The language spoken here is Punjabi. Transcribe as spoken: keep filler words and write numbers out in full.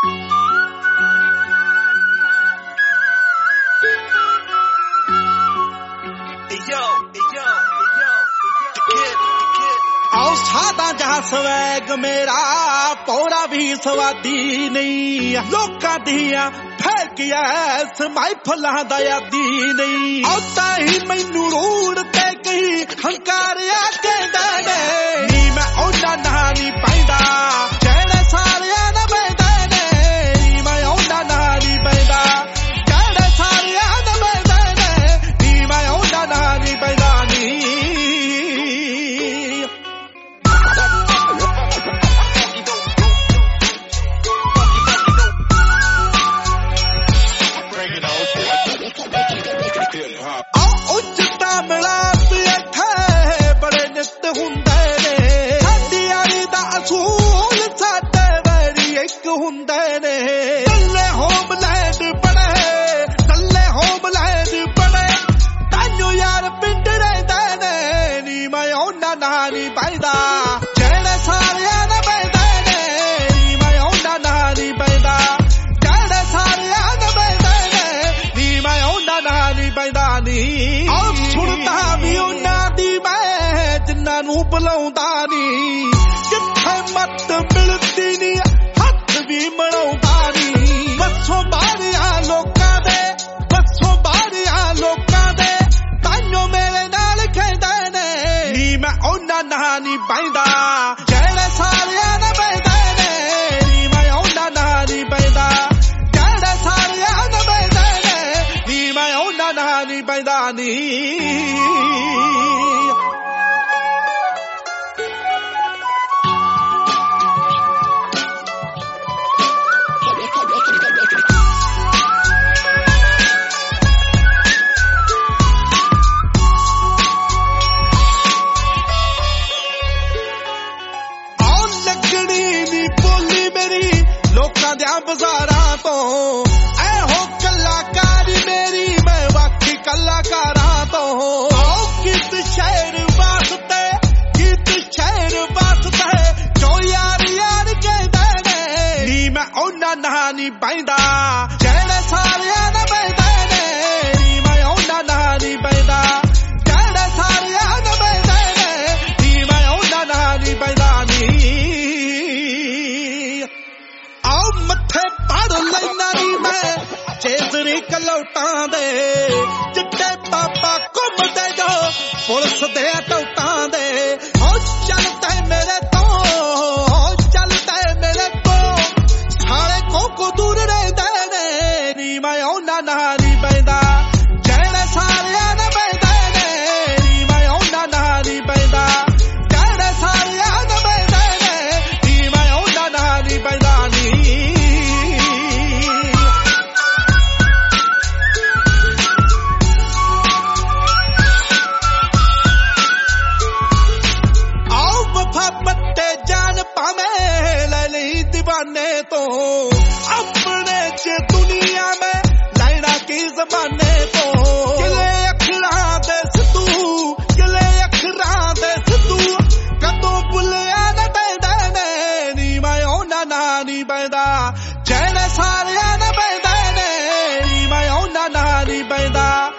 ਸਾਦਾ ਜਾ ਸਵੈਗ ਮੇਰਾ ਪੌੜਾ ਵੀ ਸਵਾਦੀ ਨਹੀਂ ਲੋਕਾਂ ਦੀਆਂ ਫੈਕਿਆ ਸਮਾਈ ਫਲਾਂ ਦਾ ਯਾਦੀ ਨਹੀਂ ਆਉਂਦਾ ਹੀ ਮੈਨੂੰ ਰੂੜ ਤੇ ਕਹੀ ਹੰਕਾਰਿਆ ਕਹਿੰਦਾ ਨੇ ਨੀ ਮੈਂ ਉਹਨਾਂ ਨਾਲ ਨਹੀਂ ਪੈਂਦਾ ਜਿਹੜੇ ਸਾਰਿਆਂ ਦਾ ਪੈਂਦਾ ਨੇ ਨੀ ਮੈਂ ਉਹਨਾਂ ਨਾਲ ਨਹੀਂ ਪੈਂਦਾ ਜਿਹੜੇ ਸਾਰਿਆਂ ਦਾ ਪੈਂਦਾ ਨੇ ਨੀ ਮੈਂ ਉਹਨਾਂ ਨਾਲ ਨਹੀਂ ਪੈਂਦਾ ਨੀ ਬੁਲਾਉਂਦਾ ਨੀ ਜਿੱਥੇ ਮੱਤ ਮਿਲਦੀ ਨੀ ਹੱਥ ਵੀ ਮੜਾਉਂਦਾ ਨੀ ਬੱਸੋਂ ਬਾਹਰਿਆ ਲੋਕਾਂ ਦੇ ਬੱਸੋਂ ਬਾਹਰਿਆ ਲੋਕਾਂ ਦੇ ਤਾਈਓ ਮੇਰੇ ਨਾਲ ਖੇਡਦੇ ਨੇ ਨੀ ਮੈਂ ਉਹਨਾਂ ਨਾਲ ਨੀ ਬਹਿੰਦਾ ਜਿਹੜੇ ਸਾਰਿਆਂ ਨਾਲ ਬਹਿੰਦੇ ਨੇ ਨੀ ਮੈਂ ਉਹਨਾਂ ਨਾਲ ਨੀ ਬਹਿੰਦਾ ਜਿਹੜੇ ਸਾਰਿਆਂ ਨਾਲ ਬਹਿੰਦੇ ਨੇ ਨੀ ਮੈਂ ਉਹਨਾਂ ਨਾਲ ਨੀ ਬਹਿੰਦਾ ਨੀ ਬਾਜ਼ਾਰਾਂ ਤੋਂ ਇਹੋ ਕਲਾਕਾਰੀ ਮੇਰੀ ਮੈਂ ਬਾਕੀ ਕਲਾਕਾਰਾਂ ਤੋਂ ਆਓ ਕਿਤ ਸ਼ਹਿਰ ਵਾਸਤੇ ਕਿਤ ਸ਼ਹਿਰ ਵਾਸਤੇ ਜੋ ਯਾਰ ਯਾਰ ਕਹਿੰਦੇ ਨੇ ਨੀ ਮੈਂ ਉਹਨਾਂ ਨਾਲ ਨਹੀਂ ਬਹਿੰਦਾ ਜਿਹੜੇ ਸਾਰਿਆਂ ਨਾਲ ਬਹਿੰਦੇ ਨੇ ਨੀ ਮੈਂ ਉਹਨਾਂ ਨਾਲ ਨਹੀਂ ਬਹਿੰਦਾ ਜਿਹੜੇ ਸਾਰਿਆਂ ਨਾਲ ਬਹਿੰਦੇ ਨੇ ਨੀ ਮੈਂ ਉਹਨਾਂ ਨਾਲ ਨਹੀਂ ਬਹਿੰਦਾ ਨੀ ਚੇਤਰੀ ਕਲੌਟਾਂ ਦੇ ਚਿੱਟੇ ਪਾਪਾ ਘੁੰਮਦੇ ਜੋ ਪੁਲਿਸ ਦੇ ਟੌਟਾਂ ਦੇ ਹੋ ਚੱਲਦੇ ਮੇਰੇ ਤੋਂ ਹੋ ਚੱਲਦੇ ਮੇਰੇ ਤੋਂ ਸਾਰੇ ਕੋਕੋ ਦੂਰ ਰਹਿੰਦੇ ਨੇ ਨੀ ਮੈਂ ਉਹਨਾਂ ਨਾਲ ਨਹੀਂ ਬਹਿੰਦਾ ਜਿਹੜੇ ਸਾਰਿਆਂ ਨਾਲ ਬਹਿੰਦੇ ਨੇ ਨੀ ਮੈਂ ਉਹਨਾਂ ਨਾਲ ਨਹੀਂ ਬਹਿੰਦਾ ਜਿਹੜੇ ਸਾਰਿਆਂ ਨਾਲ ਬਹਿੰਦੇ ਨੇ ਨੀ ਮੈਂ ਉਹਨਾਂ ਨਾਲ ਨਹੀਂ ਬਹਿੰਦਾ ਨੀ दीवाने तो अपने च दुनिया में लैना की जमाने तो किले अखरा दे सिद्धू किले अखरा दे सिद्धू कदों भुलिया न बैदा ने नी मैं ओना ना नी बैदा जेड़े सारिया न बैदा ने नी मैं ओना ना नी बैदा